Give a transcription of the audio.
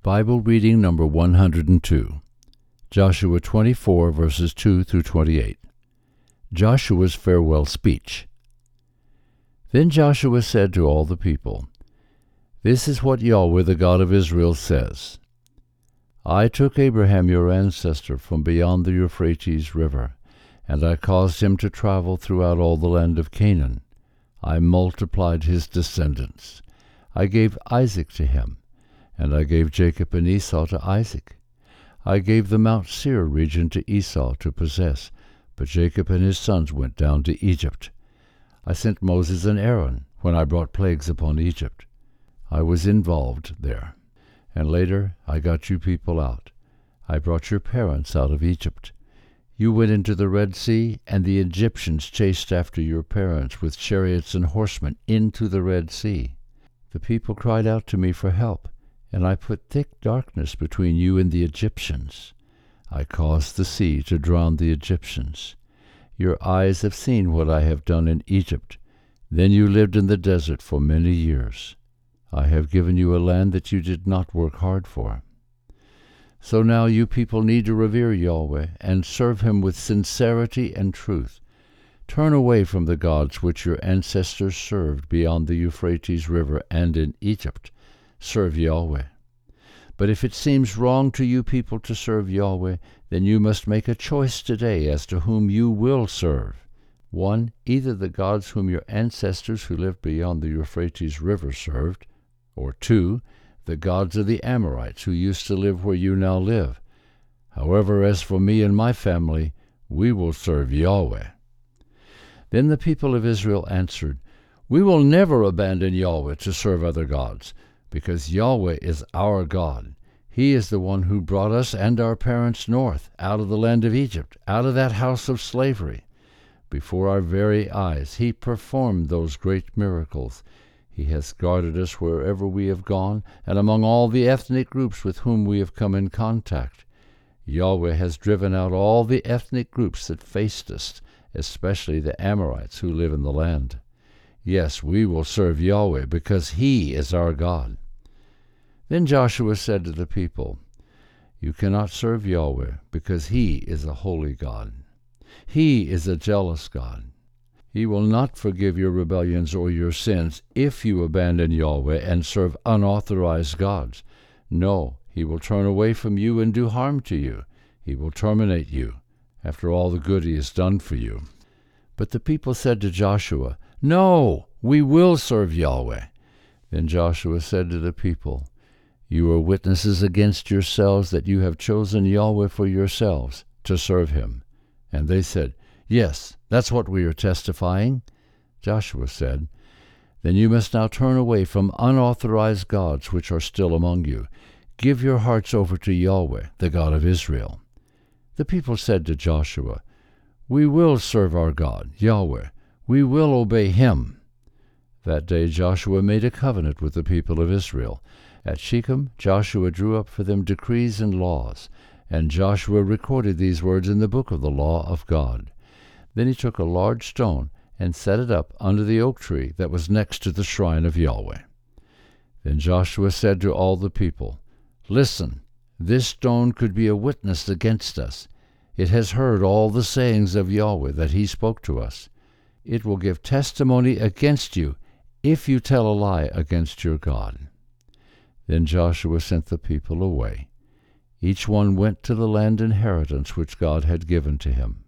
Bible reading number 102, Joshua 24, verses 2 through 28. Joshua's farewell speech. Then Joshua said to all the people, "This is what Yahweh the God of Israel says. I took Abraham your ancestor from beyond the Euphrates River, and I caused him to travel throughout all the land of Canaan. I multiplied his descendants. I gave Isaac to him, and I gave Jacob and Esau to Isaac. I gave the Mount Seir region to Esau to possess, but Jacob and his sons went down to Egypt. I sent Moses and Aaron when I brought plagues upon Egypt. I was involved there. And later I got you people out. I brought your parents out of Egypt. You went into the Red Sea, and the Egyptians chased after your parents with chariots and horsemen into the Red Sea. The people cried out to me for help, and I put thick darkness between you and the Egyptians. I caused the sea to drown the Egyptians. Your eyes have seen what I have done in Egypt. Then you lived in the desert for many years. I have given you a land that you did not work hard for. So now you people need to revere Yahweh and serve him with sincerity and truth. Turn away from the gods which your ancestors served beyond the Euphrates River and in Egypt. Serve Yahweh. But if it seems wrong to you people to serve Yahweh, then you must make a choice today as to whom you will serve. 1. Either the gods whom your ancestors who lived beyond the Euphrates River served, or 2. The gods of the Amorites who used to live where you now live. However, as for me and my family, we will serve Yahweh." Then the people of Israel answered, "We will never abandon Yahweh to serve other gods, because Yahweh is our God. He is the one who brought us and our parents north, out of the land of Egypt, out of that house of slavery. Before our very eyes he performed those great miracles. He has guarded us wherever we have gone, and among all the ethnic groups with whom we have come in contact. Yahweh has driven out all the ethnic groups that faced us, especially the Amorites who live in the land. Yes, we will serve Yahweh, because he is our God." Then Joshua said to the people, "You cannot serve Yahweh, because he is a holy God. He is a jealous God. He will not forgive your rebellions or your sins if you abandon Yahweh and serve unauthorized gods. No, he will turn away from you and do harm to you. He will terminate you, after all the good he has done for you." But the people said to Joshua, "No, we will serve Yahweh." Then Joshua said to the people, "You are witnesses against yourselves that you have chosen Yahweh for yourselves to serve him." And they said, "Yes, that's what we are testifying." Joshua said, "Then you must now turn away from unauthorized gods which are still among you. Give your hearts over to Yahweh, the God of Israel." The people said to Joshua, "We will serve our God, Yahweh. We will obey him." That day Joshua made a covenant with the people of Israel. At Shechem, Joshua drew up for them decrees and laws, and Joshua recorded these words in the book of the law of God. Then he took a large stone and set it up under the oak tree that was next to the shrine of Yahweh. Then Joshua said to all the people, "Listen, this stone could be a witness against us. It has heard all the sayings of Yahweh that he spoke to us. It will give testimony against you if you tell a lie against your God." Then Joshua sent the people away. Each one went to the land inheritance which God had given to him.